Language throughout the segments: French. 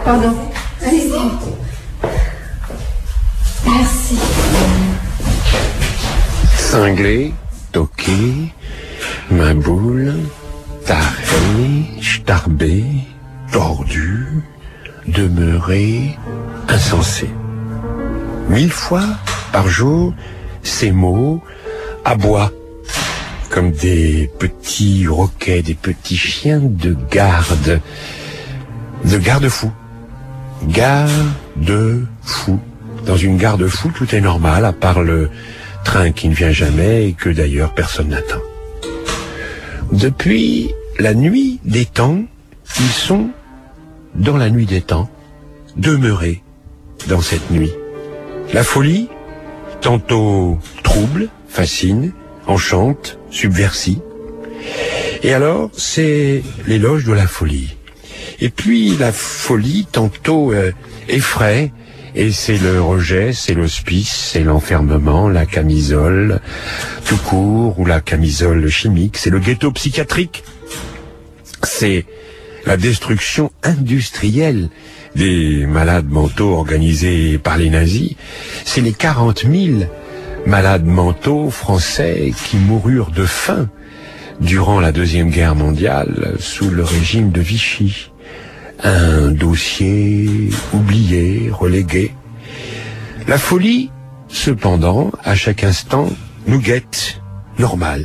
Pardon. Allez-y. Merci. Cinglé, toqué, main boule, taré, starbé, tordu, demeuré, insensé. 1000 fois par jour, ces mots aboient comme des petits roquets, des petits chiens de garde-fou. Garde-fou. Dans une garde-fou, tout est normal, à part le train qui ne vient jamais et que d'ailleurs personne n'attend. Depuis la nuit des temps, ils sont dans la nuit des temps, demeurés dans cette nuit. La folie, tantôt trouble, fascine, enchante, subversie. Et alors, c'est l'éloge de la folie. Et puis, la folie, tantôt effraie, et c'est le rejet, c'est l'hospice, c'est l'enfermement, la camisole tout court, ou la camisole chimique, c'est le ghetto psychiatrique. C'est la destruction industrielle des malades mentaux organisés par les nazis. C'est les 40 000 malades mentaux français qui moururent de faim durant la Deuxième Guerre mondiale sous le régime de Vichy. Un dossier oublié, relégué. La folie, cependant, à chaque instant, nous guette. Normal,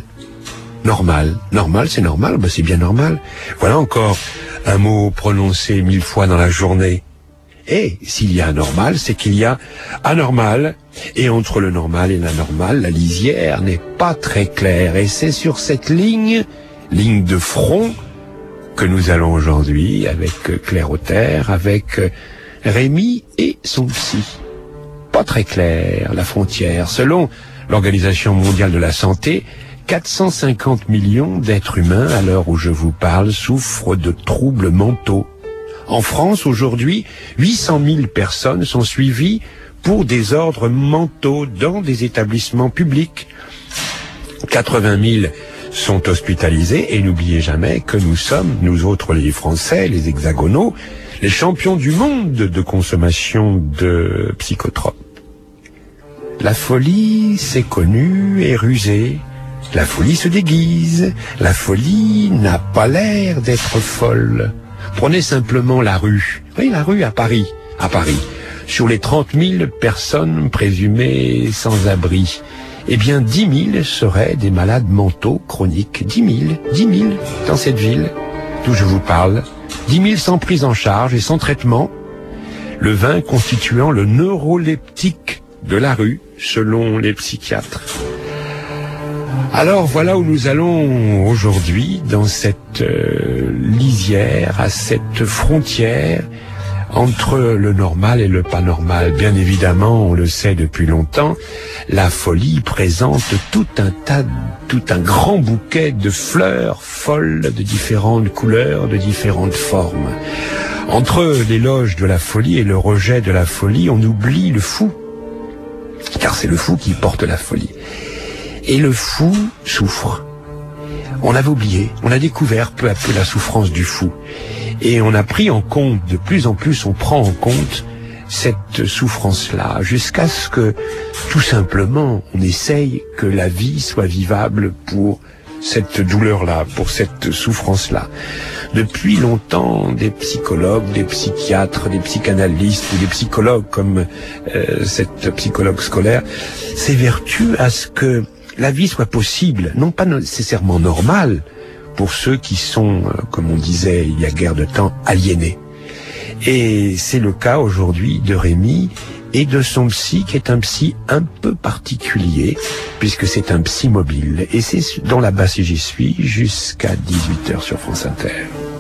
c'est normal, ben c'est bien normal. Voilà encore un mot prononcé 1000 fois dans la journée. Et s'il y a anormal, c'est qu'il y a anormal. Et entre le normal et l'anormal, la lisière n'est pas très claire. Et c'est sur cette ligne de front, que nous allons aujourd'hui avec Claire Auter, avec Rémi et son psy. Pas très clair, la frontière. Selon l'Organisation mondiale de la santé, 450 millions d'êtres humains, à l'heure où je vous parle, souffrent de troubles mentaux. En France, aujourd'hui, 800 000 personnes sont suivies pour désordres mentaux dans des établissements publics. 80 000 sont hospitalisés, et n'oubliez jamais que nous sommes, nous autres les Français, les hexagonaux, les champions du monde de consommation de psychotropes. La folie, c'est connu et rusé. La folie se déguise. La folie n'a pas l'air d'être folle. Prenez simplement la rue. Oui, la rue à Paris. À Paris. Sur les 30 000 personnes présumées sans abri, eh bien 10 000 seraient des malades mentaux chroniques. 10 000 dans cette ville d'où je vous parle. 10 000 sans prise en charge et sans traitement. Le vin constituant le neuroleptique de la rue, selon les psychiatres. Alors voilà où nous allons aujourd'hui, dans cette lisière, à cette frontière entre le normal et le pas normal. Bien évidemment, on le sait depuis longtemps, la folie présente tout un grand bouquet de fleurs folles de différentes couleurs, de différentes formes. Entre l'éloge de la folie et le rejet de la folie, on oublie le fou, car c'est le fou qui porte la folie. Et le fou souffre. On avait oublié, on a découvert peu à peu la souffrance du fou. Et on a pris en compte, de plus en plus on prend en compte cette souffrance-là, jusqu'à ce que, tout simplement, on essaye que la vie soit vivable pour cette douleur-là, pour cette souffrance-là. Depuis longtemps, des psychologues, des psychiatres, des psychanalystes ou des psychologues comme cette psychologue scolaire s'évertuent à ce que la vie soit possible, non pas nécessairement normale, pour ceux qui sont, comme on disait il y a guère de temps, aliénés. Et c'est le cas aujourd'hui de Rémi et de son psy, qui est un psy un peu particulier, puisque c'est un psy mobile. Et c'est dans la base et j'y suis jusqu'à 18h sur France Inter.